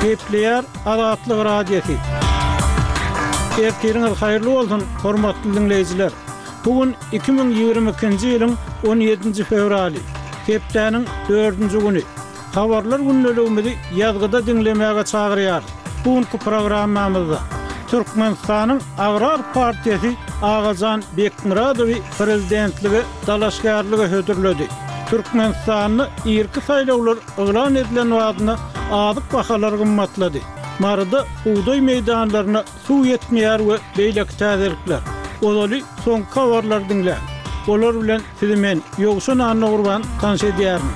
Kepler Azatlyk radiosi. Ertiriniz hayırlı bolsun, hormatly dinleyijiler. Bugün 2022-nji ýylyň 17-nji fevraly. Hepdeniň 4-nji güni. Habarlar günnäligimizi ýazgyda dinlemäge çagyrýar. Bugünkü programmamyzda Türkmenistanyň Agrar Partiýasy Agajan Bekmuradowy prezidentligi dalaşgarlygy hödürledi. Türkmenistanyny irki saýlawlar elan edilen wagtyna adyk bahalar gymmatlady. Marada buğday meydanlaryna suw ýetmeýär we beýleki täzelikler. Olaly soňky habarlar dinlä. Olar bilen sizi men Ýogşan Anna Gurban tanış edýärim.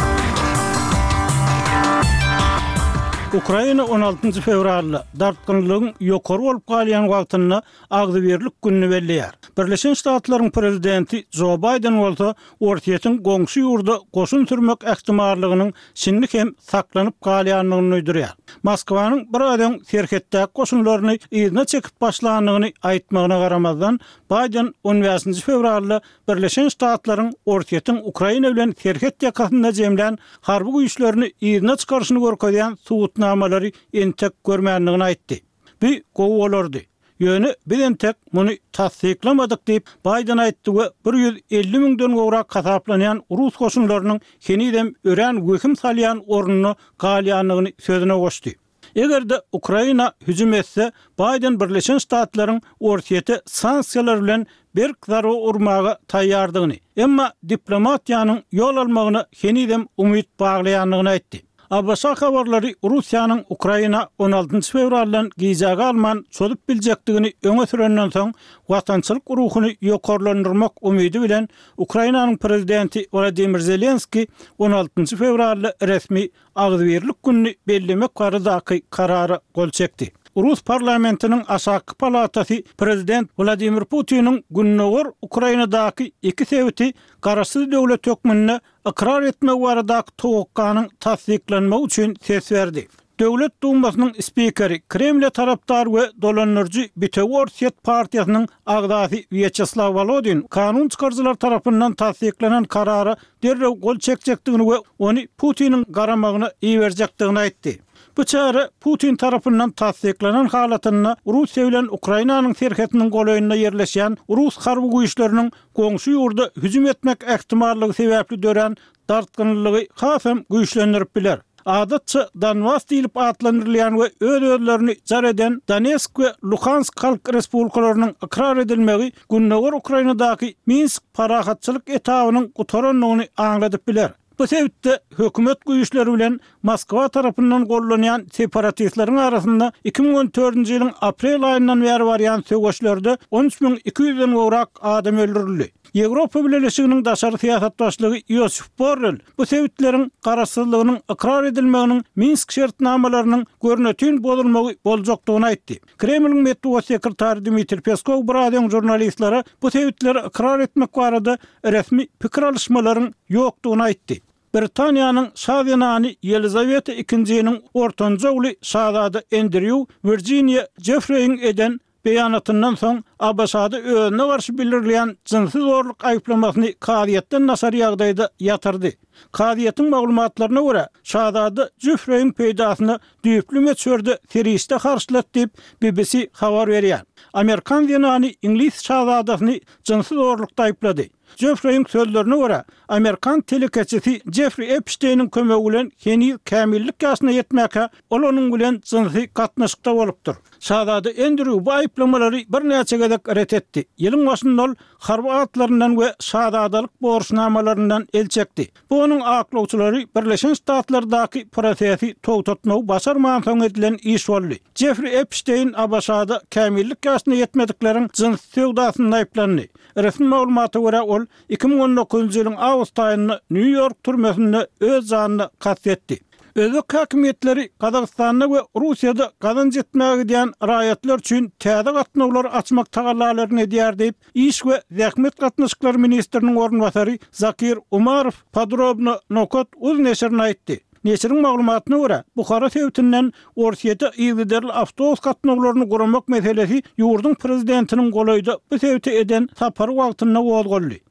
Ukraina 16 fevralda dartgınlygyň ýokary bolup galýan wagtyna agzybirlik günni belleýär. Birleşen Ştatlaryň prezidenti Joe Biden bolsa ortaýatyň goňşy ýurda goşun sürmek ähtimallygynyň şinlik hem saklanyp galýanlygyny öýdürýär. Moskwanyň bir adam serhetdäki goşunlaryny ýerine çekip başlandygyny aýtmagyna garamazdan Biden 15 fevralda Birleşen Ştatlaryň ortaýatyň Ukraina bilen serhet ýakasynda jemlän harby güýçlerini ýerine çykaryşyny görkezýän suwutnamalary entek görmänligini aýtdy. Bu gowy bolardy. Ýöne biz entek muny tasdiklamadyk diýip Biden aýtdy we 150 miňden gowrak kasaplanýan Rus goşunlarynyň henidem ören wöküm salýan ornuny galýanlygyny sözüne goşdy. Egerde Ukraina hüjüm etse, Biden Birleşen Ştatlaryň ortaýaty sanksiýalar bilen bir zarba urmaga taýýardygyny, emma diplomatiýanyň ýol almagyna henidem umyt baglaýanlygyny aýtdy. Abasa habarlary Russiýanyň Ukraina 16 fevraldan gizaga alman çöldüp biljekdigini öňe sürenden soň watançylyk ruhuny ýokarlandyrmak umydy bilen Ukrainanyň prezidenti Volodymyr Zelenski 16 fevralda resmi agzybirlik günni bellemek baradaky karara gol çekdi. Rus parlamentiniň aşaky palatasy prezident Vladimir Putin'in günnäger Ukrainadaky iki sebäti garaşsyz döwlet hökmüne ikrar etme baradaky towakkanyň tasdiklenmegi üçin ses berdi. Döwlet Dumasynyň spikeri, Kreml tarapdary we dolanyrjy Bitoworset partiýasynyň agdasy Vyacheslav Volodin kanun çykarjylar tarapyndan tasdiklenen karara derrew gol çekjekdigini we ony Putiniň garamagyna iýerjekdigini aýtdy. Bu çara Putin tarapyndan tasdiklenen halatyna Russiýa bilen Ukrainanyň serhetiniň golaýyna ýerleşýän Rus harby güýçleriniň goňşy ýurda hüjüm etmek ähtimallygy sebäpli dören dartgynlygy hasam güýçlendirip biler. Adatça Donbas diýilip atlandyrylýan we öz-özlerini jar eden Donetsk we Luhansk halk respublikalarynyň ikrar edilmegi günnäger Ukrainadaky Minsk parahatçylyk etabynyň gutaranlygyny aňladyp biler. Bu sebäpde hökümet güýçleri bilen Moskwa tarapyndan gollanýan separatistlaryň arasynda 2014-nji ýylyň aprel aýyndan bäri barýan söwgeşlerde 13.200-den gowrak adam öldürildi. Ýewropa Birleşiginiň daşary siýasat başlygy Josep Borrell bu sebäpleriň garaşsyzlygynyň ikrar edilmeginiň Minsk şertnamalarynyň görnetini bozulmagy boljakdygyny aýtdy. Kremliň medeniýet sekretary Dmitri Peskov buradan jurnalistlara bu sebäpleri ikrar etmek barada resmi pikir alışmalaryň ýokdugyny aýtdy. Britaniýanyň şahzanany Elizabeta II-niň ortanca uly şahzada Andrew Virginia Jeffrey'in eden beýanatyndan soň Abasada özüne garşy bildirilýän jinsy zorluk aýplamasyny kadiýetden nasar ýagdaýda ýatyrdy. Kadiýetiň maglumatlaryna görä, şahzada Jeffrey'in peýdasyny düýüklü meçherde teriste garşylat diýip BBC habar berýär. Amerikan zenany İngiliz şahzadasyny jinsy zorlukda aýplady. Jeffrey'in sözlerine göre Amerikan telekeçisi Jeffrey Epstein'in kömegi bilen heni kämillik ýaşyna ýetmäke olanyň bilen jinsy gatnaşykda bolupdyr. Şahzada Andrew bu aýplamalary bir näçe gezek ret etdi. Ýylyň başynda ol harby atlaryndan we şahzadalyk borçnamalaryndan el çekdi. Bu onuň aklawçylary Birleşen Ştatlardaky prosesi togtatmagy başarmagan soň edilen iş boldy. Jeffrey Epstein Abasada kämillik ýaşyna ýetmedikleriň jins sewdasyna aýplandy. Resmi maglumaty görä ol 2019-njy ýylyň awgust aýynda New York türmesinde öz janyny katletdi. Özbek hakimiýetleri Kazakstanda we Russiýada gazanç etmäge diýen raýatlar üçin täze gatnawlar açmak tagallalaryny edýär diýip iş we zähmet gatnaşyklary ministriniň ornbasary Zakir Umarov podrobno nokat öz neşrine aýtdy. Neşriň maglumatyna görä, Buhara sebätinden ortaýada ýygyderli awtobus gatnawlaryny guramak meselesi ýurdun prezidentiniň golaýda bu sebäti eden sapary wagtyna gozgoldy.